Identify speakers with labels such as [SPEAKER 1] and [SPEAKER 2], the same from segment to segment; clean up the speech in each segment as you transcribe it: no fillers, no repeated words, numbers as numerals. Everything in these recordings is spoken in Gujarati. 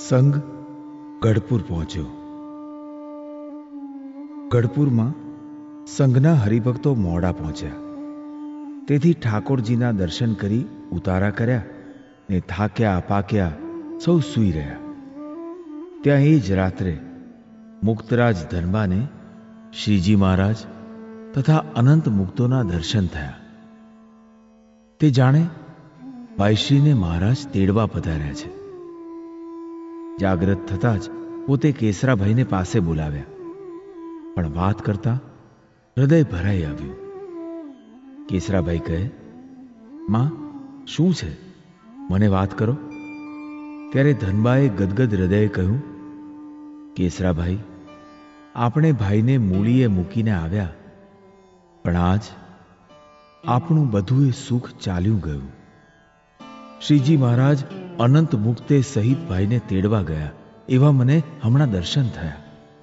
[SPEAKER 1] સંઘ ગઢપુર પહોંચ્યો. ગઢપુરમાં સંઘના હરિભક્તો મોડા પહોંચ્યા. તેથી ઠાકોરજીના દર્શન કરી ઉતારા કર્યા ને થાક્યા પાક્યા સૌ સૂઈ રહ્યા. ત્યાં એ જ રાત્રે મુક્તરાજ ધનબાને શ્રીજી મહારાજ તથા અનંત મુક્તોના દર્શન થયા. તે જાણે ભાઈશ્રીને મહારાજ તેડવા પધાર્યા છે. જાગ્રત થતાં જ પોતે કેસરાભાઈને પાસે બોલાવ્યા, પણ વાત કરતા હૃદય ભરાઈ આવ્યું. કેસરાભાઈ કહે, માં, શું છે? મને વાત કરો. ત્યારે ધનબાએ ગદગદ હૃદયે કહ્યું, કેસરાભાઈ, આપણે ભાઈને મૂળીએ મૂકીને આવ્યા, પણ આજ આપણું બધું એ સુખ ચાલ્યું ગયું. શ્રીજી મહારાજ અનંત મુક્તે સહિત ભાઈને તેડવા ગયા એવા મને હમણાં દર્શન થયા.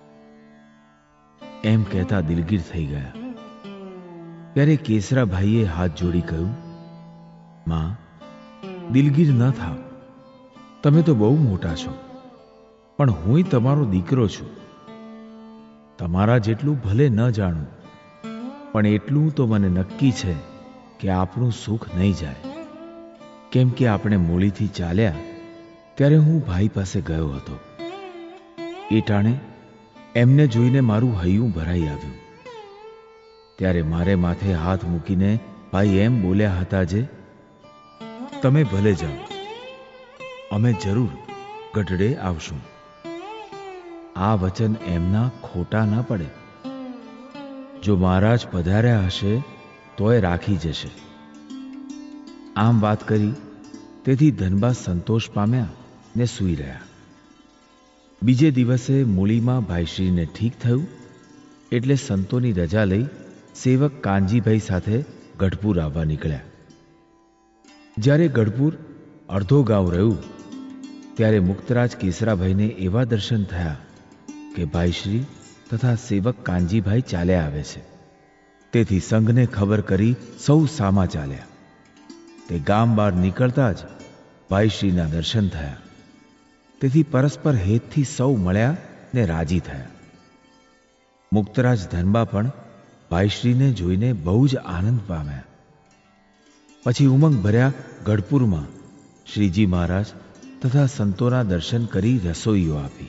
[SPEAKER 1] એમ કહેતા દિલગીર થઈ ગયા. ત્યારે કેસરાભાઈએ હાથ જોડી કહ્યું, માં, દિલગીર ન થાવ. તમે તો બહુ મોટા છો, પણ હુંય તમારો દીકરો છું. તમારા જેટલું ભલે ન જાણું, પણ એટલું તો મને નક્કી છે કે આપણું સુખ નહીં જાય. કેમ કે આપણે મૂળીથી ચાલ્યા ત્યારે હું ભાઈ પાસે ગયો હતો. એ ટાણે એમને જોઈને મારું હૈયું ભરાઈ આવ્યું. ત્યારે મારે માથે હાથ મૂકીને ભાઈ એમ બોલ્યા હતા, જે તમે ભલે જાઓ, અમે જરૂર ગઢડે આવશું. આ વચન એમના ખોટા ન પડે. જો મહારાજ પધાર્યા હશે તોય રાખી જશે. આમ વાત કરી તેથી ધનબા સંતોષ પામ્યા ને સૂઈ રહ્યા. બીજે દિવસે મૂળીમાં ભાઈશ્રીને ઠીક થયું એટલે સંતોની રજા લઈ સેવક કાનજીભાઈ સાથે ગઢપુર આવવા નીકળ્યા. જ્યારે ગઢપુર અડધો ગાંવ રહ્યું ત્યારે મુક્તરાજ કેસરાભાઈને એવા દર્શન થયા કે ભાઈશ્રી તથા સેવક કાનજીભાઈ ચાલ્યા આવે છે. તેથી સંઘને ખબર કરી સૌ સામા ચાલ્યા. તે ગામ બહાર નીકળતા જ ભાઈશ્રીના દર્શન થયા. તેથી પરસ્પર હેતથી સૌ મળ્યા ને રાજી થયા. મુક્તરાજ ધનબા પણ ભાઈશ્રીને જોઈને બહુ જ આનંદ પામ્યા. પછી ઉમંગ ભર્યા ગઢપુરમાં શ્રીજી મહારાજ તથા સંતોના દર્શન કરી રસોઈઓ આપી.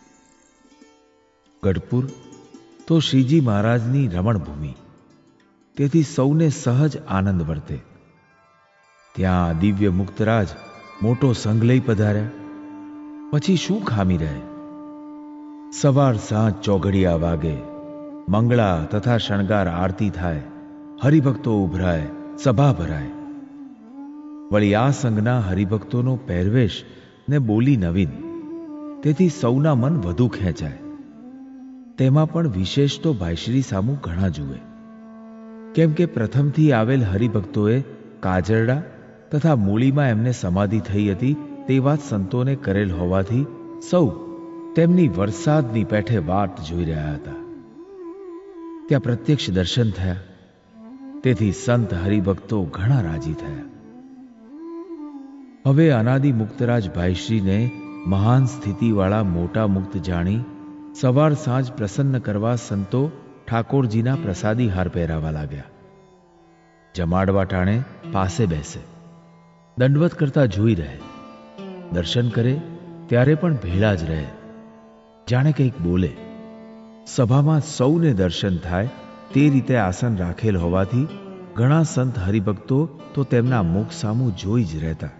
[SPEAKER 1] ગઢપુર તો શ્રીજી મહારાજની રમણભૂમિ, તેથી સૌને સહજ આનંદ વર્તે. ત્યાં દિવ્ય મુક્તરાજ મોટો સંઘ લઈ પધાર્યા. પછી શું ખામી રહે? સવાર સાંજ ચોઘડિયા વાગે, મંગળા તથા શણગાર આરતી થાય, હરિભક્તો ઉભરાય, સભા ભરાય. વળી આ સંઘના હરિભક્તોનો પહેરવેશ ને બોલી નવીન, તેથી સૌના મન વધુ ખેંચાય. તેમાં પણ વિશેષ તો ભાઈશ્રી સામું ઘણા જુએ. કેમ કે પ્રથમથી આવેલ હરિભક્તોએ કાજરડા તથા મૂળીમાં એમને સમાધિ થઈ હતી તે વાત સંતોને કરેલ હોવાથી સૌ તેમની વરસાદની પેઠે વાટ જોઈ રહ્યા હતા. ત્યાં પ્રત્યક્ષ દર્શન થયા. તેથી સંત હરિભક્તો ઘણા રાજી થયા. હવે અનાદિ મુક્તરાજ ભાઈશ્રીને મહાન સ્થિતિવાળા મોટા મુક્ત જાણી સવાર સાંજ પ્રસન્ન કરવા સંતો ઠાકોરજીના પ્રસાદી હાર પહેરાવા લાગ્યા. જમાડવા ટાણે પાસે બેસે, દંડવત કરતા જોઈ રહે, દર્શન કરે ત્યારે પણ ભેળા જ રહે, જાણે કંઈક બોલે. સભામાં સૌને દર્શન થાય તે રીતે આસન રાખેલ હોવાથી ઘણા સંત હરિભક્તો તો તેમના મુખ સામું જોઈ જ રહેતા.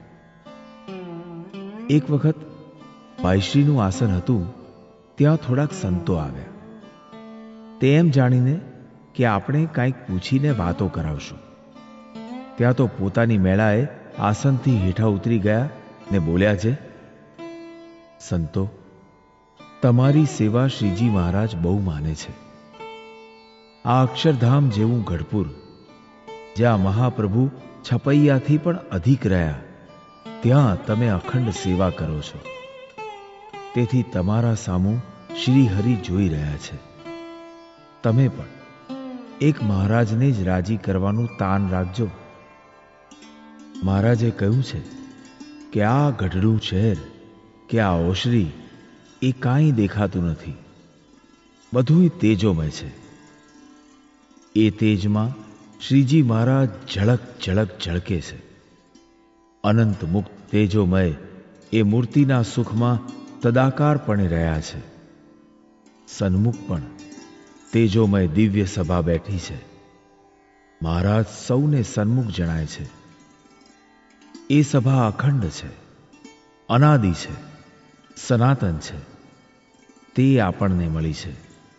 [SPEAKER 1] એક વખત ભાઈશ્રીનું આસન હતું ત્યાં થોડાક સંતો આવ્યા. તે એમ જાણીને કે આપણે કાંઈક પૂછીને વાતો કરાવશું. ત્યાં તો પોતાની મેળાએ આસનથી હેઠા ઉતરી ગયા ને બોલ્યા, છે સંતો, તમારી સેવા શ્રીજી મહારાજ બહુ માને છે. આ અક્ષરધામ જેવું ગઢપુર, જ્યાં મહાપ્રભુ છપૈયાથી પણ અધિક રહ્યા, ત્યાં તમે અખંડ સેવા કરો છો. તેથી તમારા સામું શ્રી હરિ જોઈ રહ્યા છે. તમે પણ એક મહારાજને જ રાજી કરવાનું તાન રાખજો. મહારાજે કહ્યું છે કે આ ગઢડું શહેર કે આ ઓશરી એ કાંઈ દેખાતું નથી, બધું તેજોમય છે. એ તેજમાં શ્રીજી મહારાજ ઝળક ઝળક ઝળકે છે. અનંત મુક્ત તેજોમય એ મૂર્તિના સુખમાં તદાકારપણે રહ્યા છે. સન્મુખ પણ તેજોમય દિવ્ય સભા બેઠી છે. મહારાજ સૌને સન્મુખ જણાય છે. એ સભા અખંડ છે, અનાદિ છે, સનાતન છે. તે આપણને મળી છે.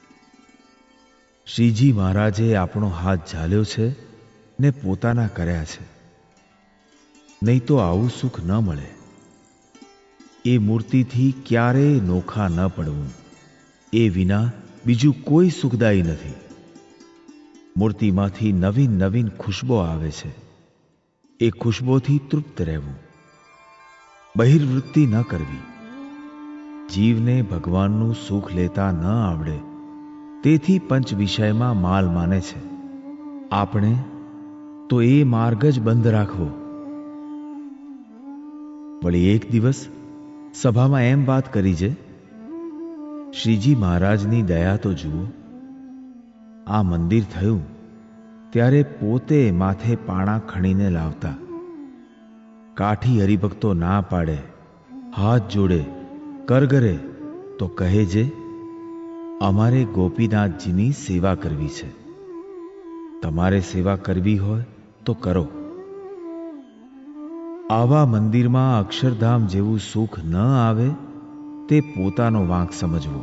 [SPEAKER 1] શ્રીજી મહારાજે આપણો હાથ ઝાલ્યો છે ને પોતાના કર્યા છે. નહીં તો આવું સુખ ન મળે. એ મૂર્તિથી ક્યારેય નોખા ન પડવું, એ વિના બીજું કોઈ સુખદાયી નથી. મૂર્તિમાંથી નવીન નવીન ખુશ્બો આવે છે. એ ખુશ્બોથી તૃપ્ત રહેવું, બહિર્વૃત્તિ ન કરવી. જીવને ભગવાનનું સુખ લેતા ન આવડે તેથી પંચ વિષયમાં માલ માને છે. આપણે તો એ માર્ગ જ બંધ રાખવો. વળી એક દિવસ સભામાં એમ વાત કરી છે, શ્રીજી મહારાજની દયા તો જુઓ. આ મંદિર થયું ત્યારે પોતે માથે પાણા ખણીને લાવતા. કાઠી હરિભક્તો ના પાડે, હાથ જોડે, કરગરે તો કહે છે, અમારે ગોપીનાથજીની સેવા કરવી છે. તમારે સેવા કરવી હોય તો કરો. આવા મંદિરમાં અક્ષરધામ જેવું સુખ ન આવે તે પોતાનો વાંક સમજવો.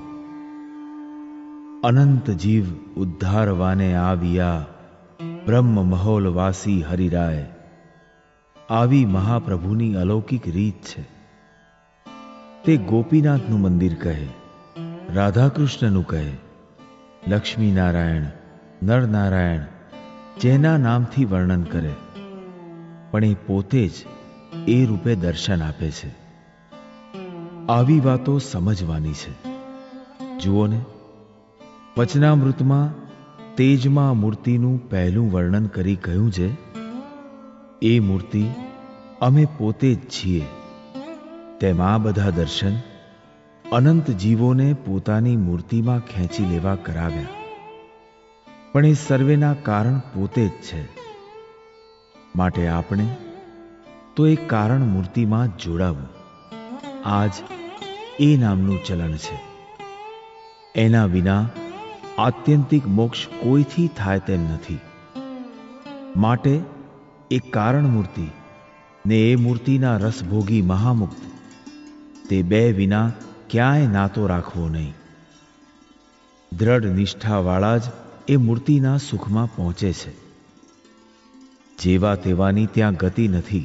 [SPEAKER 1] અનંત જીવ ઉદ્ધારવાને આવ્યા, બ્રહ્મ મહોલવાસી હરિરાય. આવી મહાપ્રભુની અલૌકિક રીત છે. તે ગોપીનાથનું મંદિર કહે, રાધાકૃષ્ણનું કહે, લક્ષ્મીનારાયણ, નરનારાયણ જેના નામથી વર્ણન કરે, પણ એ પોતે જ એ રૂપે દર્શન આપે છે. આવી વાતો સમજવાની છે. જુઓ ને, વચનામૃતમાં તેજમાં મૂર્તિનું પહેલું વર્ણન કરી કહ્યું છે, એ મૂર્તિ અમે પોતે જ છીએ. તેમ આ બધા દર્શન અનંત જીવોને પોતાની મૂર્તિમાં ખેંચી લેવા કરાવ્યા. પણ એ સર્વેના કારણ પોતે જ છે. માટે આપણે તો એ કારણ મૂર્તિમાં જ જોડાવું. આજ એ નામનું ચલણ છે. એના વિના આત્યંતિક મોક્ષ કોઈથી થાય તેમ નથી. માટે એ કારણ મૂર્તિ ને એ મૂર્તિના રસભોગી મહામુક્ત, તે બે વિના ક્યાંય નાતો રાખવો નહીં. દ્રઢ નિષ્ઠાવાળા જ એ મૂર્તિના સુખમાં પહોંચે છે. જેવા તેવાની ત્યાં ગતિ નથી.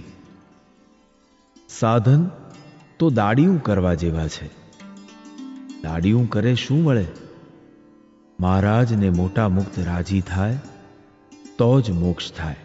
[SPEAKER 1] સાધન તો દાડિયું કરવા જેવા છે. દાડિયું કરે શું મળે? મહારાજ ને મોટા મુક્ત રાજી થાય તો જ મોક્ષ થાય.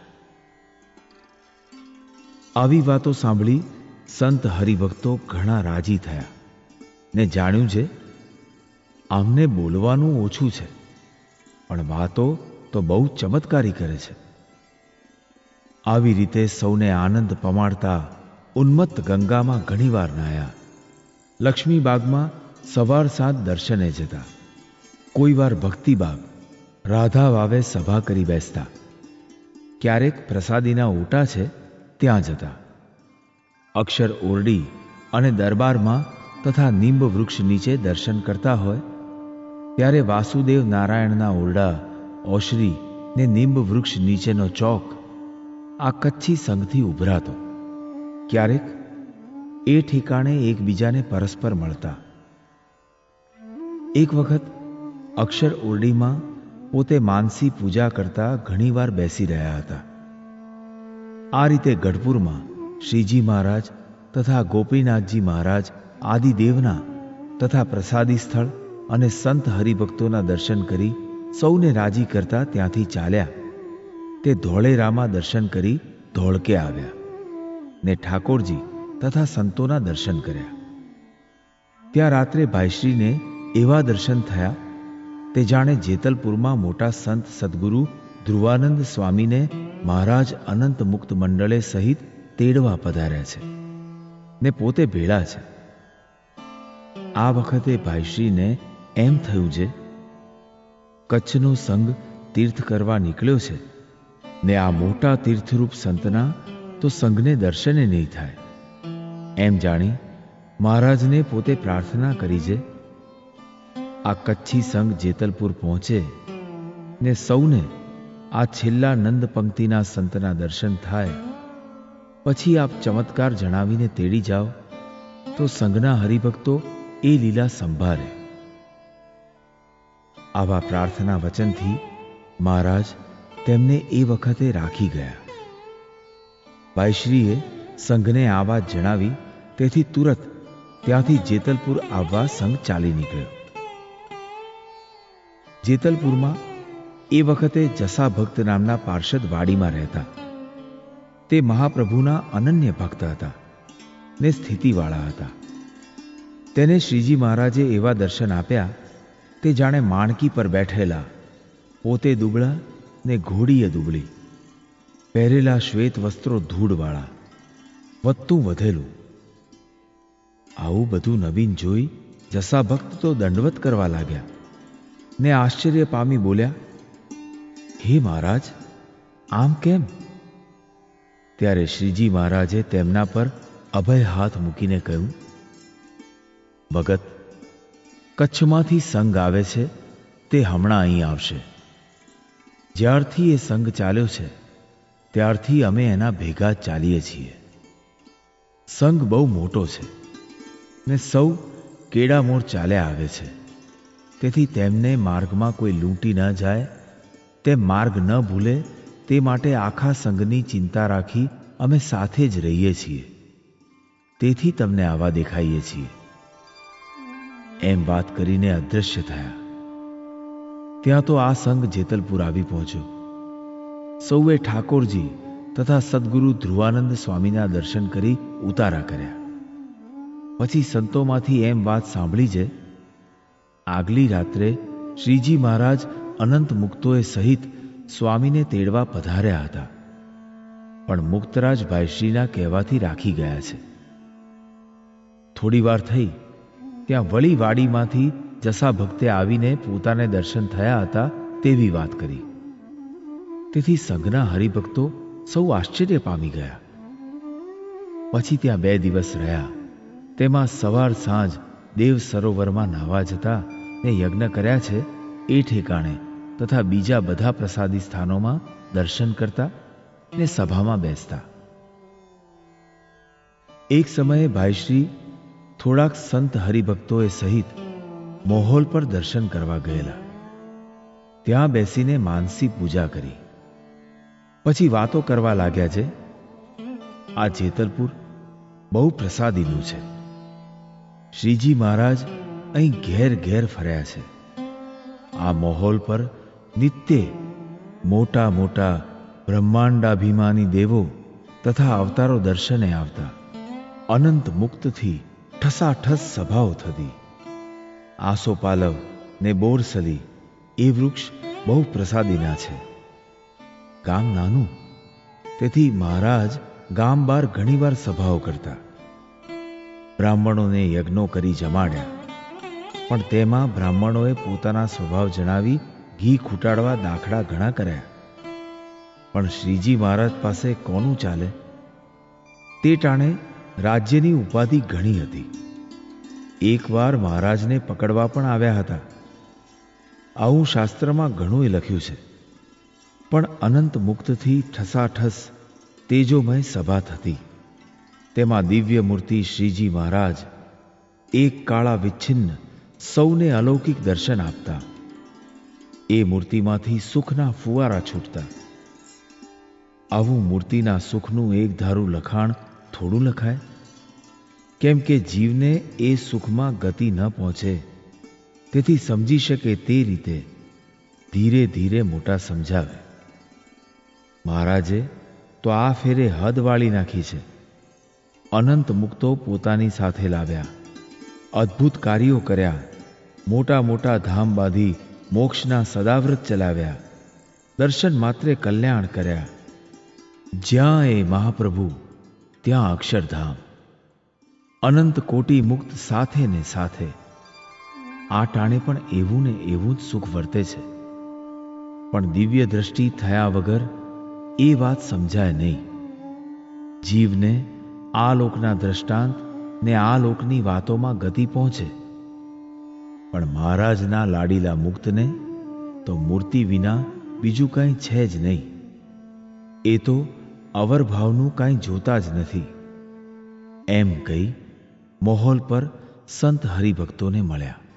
[SPEAKER 1] આવી વાતો સાંભળી સંત હરિભક્તો ઘણા રાજી થયા ને જાણ્યું છે, આમને બોલવાનું ઓછું છે પણ વાતો તો બહુ ચમત્કારી કરે છે. આવી રીતે સૌને આનંદ પમાડતા ઉન્મત્ત ગંગામાં ઘણીવાર નાહ્યા. લક્ષ્મીબાગમાં સવાર સાંજ દર્શને જતા. કોઈ વાર ભક્તિબાગ, રાધા વાવે સભા કરી બેસતા. ક્યારેક પ્રસાદીના ઓટા છે ત્યાં જતા. અક્ષર ઓરડી અને દરબારમાં તથા નિંબ વૃક્ષ નીચે દર્શન કરતા હોય ત્યારે વાસુદેવ નારાયણના ઓરડા, ઓશરી ને નિંબ વૃક્ષ નીચેનો ચોક આ કચ્છી સંઘથી ઉભરાતો. ક્યારેક એ ઠેકાણે એકબીજાને પરસ્પર મળતા. એક વખત અક્ષર ઓરડીમાં પોતે માનસી પૂજા કરતા ઘણીવાર બેસી રહ્યા હતા. આ રીતે ગઢપુરમાં શ્રીજી મહારાજ તથા ગોપીનાથજી મહારાજ આદિદેવના તથા પ્રસાદી સ્થળ અને સંત હરિભક્તોના દર્શન કરી સૌને રાજી કરતા ત્યાંથી ચાલ્યા. તે ધોળેરામાં દર્શન કરી ધોળકે આવ્યા ને ઠાકોરજી તથા સંતોના દર્શન કર્યા. ત્યાં રાત્રે ભાઈશ્રીને એવા દર્શન થયા તે જાણે જેતલપુરમાં મોટા સંત સદગુરુ ધ્રુવાનંદ સ્વામીને મહારાજ અનંત મુક્ત મંડળે સહિત તેડવા પધાર્યા છે ને પોતે ભેળા છે. આ વખતે ભાઈશ્રીને એમ થયું છે, કચ્છનો સંઘ તીર્થ કરવા નીકળ્યો છે ને આ મોટા તીર્થરૂપ સંતના તો સંઘને દર્શને નહીં થાય. એમ જાણી મહારાજને પોતે પ્રાર્થના કરી છે, આ કચ્છી સંઘ જેતલપુર પહોંચે ને સૌને આ છેલ્લા નંદ પંક્તિના સંતના દર્શન થાય, પછી આપ ચમત્કાર જણાવીને તેડી જાઓ તો સંઘના હરિભક્તો એ લીલા સંભાળે. આવા પ્રાર્થના વચનથી મહારાજ તેમને એ વખતે રાખી ગયા. ભાઈશ્રીએ સંઘને આ વાત જણાવી, તેથી તુરત ત્યાંથી જેતલપુર આવવા સંઘ ચાલી નીકળ્યો. જેતલપુરમાં એ વખતે જસા ભક્ત નામના પાર્ષદ વાડીમાં રહેતા. તે મહાપ્રભુના અનન્ય ભક્ત હતા ને સ્થિતિવાળા હતા. તેને શ્રીજી મહારાજે એવા દર્શન આપ્યા, તે જાણે માણકી પર બેઠેલા, પોતે દુબળા ને ઘોડીએ દુબળી, પહેરેલા શ્વેત વસ્ત્રો ધૂળવાળા, વધતું વધેલું. આવું બધું નવીન જોઈ જસા ભક્ત તો દંડવત કરવા લાગ્યા ને આશ્ચર્ય પામી બોલ્યા, હે મહારાજ, આમ કેમ? ત્યારે શ્રીજી મહારાજે તેમના પર અભય હાથ મૂકીને કહ્યું, ભગત, કચ્છમાંથી સંઘ આવે છે તે હમણાં અહીં આવશે. જ્યારથી એ સંઘ ચાલ્યો છે ત્યારથી અમે એના ભેગા ચાલીએ છીએ. સંઘ બહુ મોટો છે ને સૌ કેડામોડ ચાલ્યા આવે છે, તેથી તેમને માર્ગમાં કોઈ લૂંટી ન જાય, તે માર્ગ ન ભૂલે તે માટે આખા સંઘની ચિંતા રાખી અમે સાથે જ રહીએ છીએ. તેથી તમને આવા દેખાઈએ છીએ. એમ વાત કરીને અદૃશ્ય થયા. ત્યાં તો આ સંઘ જેતલપુર આવી પહોંચ્યો. સૌએ ઠાકોરજી તથા સદગુરુ ધ્રુવાનંદ સ્વામીના દર્શન કરી ઉતારા કર્યા. પછી સંતોમાંથી એમ વાત સાંભળી છે, આગલી રાત્રે શ્રીજી મહારાજ અનંત મુક્તોએ સહિત સ્વામીને તેડવા પધાર્યા હતા, પણ મુક્તરાજ ભાઈશ્રીના કહેવાથી રાખી ગયા છે. થોડી વાર થઈ ત્યાં વળી વાડીમાંથી જસા ભક્તે આવીને પોતાને દર્શન થયા હતા તેવી વાત કરી. તેથી સંઘના હરિભક્તો સૌ આશ્ચર્ય પામી ગયા. પછી ત્યાં 2 દિવસ રહ્યા. તેમાં સવાર સાંજ દેવ સરોવરમાં નાહવા જતા ને યજ્ઞ કર્યા છે એ ઠેકાણે તથા બીજા બધા પ્રસાદી સ્થાનોમાં દર્શન કરતા ને સભામાં બેસતા. એક સમયે ભાઈશ્રી થોડાક સંત હરિભક્તોએ સહિત મોહોલ પર દર્શન કરવા ગયેલા. ત્યાં બેસીને માનસી પૂજા કરી. પછી વાતો કરવા લાગ્યા છે, આ જેતલપુર બહુ પ્રસાદીનું છે. શ્રીજી મહારાજ અહીં ઘેર ઘેર ફર્યા છે. આ મોહોલ પર નિત્ય મોટા મોટા બ્રહ્માંડાભિમાની દેવો તથા અવતારો દર્શને આવતા. અનંત મુક્તથી ઠસાઠસ સભાઓ થતી. આસોપાલવ ને બોરસલી એ વૃક્ષ બહુ પ્રસાદીના છે. ગામ નાનું, તેથી મહારાજ ગામ બહાર ઘણીવાર સભાઓ કરતા. બ્રાહ્મણોને યજ્ઞો કરી જમાડ્યા, પણ તેમાં બ્રાહ્મણોએ પોતાના સ્વભાવ જણાવી ઘી ખૂટાડવા દાખલા ઘણા કર્યા. પણ શ્રીજી મહારાજ પાસે કોનું ચાલે? તે ટાણે રાજ્યની ઉપાધિ ઘણી હતી. એકવાર મહારાજને પકડવા પણ આવ્યા હતા. આવું શાસ્ત્રમાં ઘણું લખ્યું છે. પણ અનંત મુક્તથી ઠસાઠસ તેજોમય સભા થતી. તેમાં દિવ્ય મૂર્તિ શ્રીજી મહારાજ એક કાળા વિચ્છિન્ન સૌને અલૌકિક દર્શન આપતા. એ મૂર્તિમાંથી સુખના ફુવારા છૂટતા. આવું મૂર્તિના સુખનું એક ધારું લખાણ થોડું લખાય? કેમ કે જીવને એ સુખમાં ગતિ ન પહોંચે, તેથી સમજી શકે તે રીતે ધીરે ધીરે મોટા સમજાવે. મહારાજે તો આ ફેરે હદ વાળી નાખી છે. અનંત મુક્તો પોતાની સાથે લાવ્યા, અદ્ભુત કાર્યો કર્યા, મોટા મોટા ધામ બાંધી મોક્ષના સદાવ્રત ચલાવ્યા, દર્શન માત્રે કલ્યાણ કર્યા. જ્યાં એ મહાપ્રભુ ત્યાં અક્ષરધામ. અનંત કોટી મુક્ત સાથે ને સાથે આ ટાણે પણ એવું ને એવું જ સુખ વર્તે છે. પણ દિવ્ય દ્રષ્ટિ થયા વગર એ વાત સમજાય નહીં. જીવને આ લોકના દ્રષ્ટાંત ને આ લોકની વાતોમાં ગતિ પહોંચે, પણ મહારાજના લાડીલા મુક્તને તો મૂર્તિ વિના બીજું કંઈ છે જ નહીં. એ તો અવરભાવનું કાંઈ જોતા જ નથી. એમ કહી મોહોલ પર સંત હરિભક્તોને મળ્યા.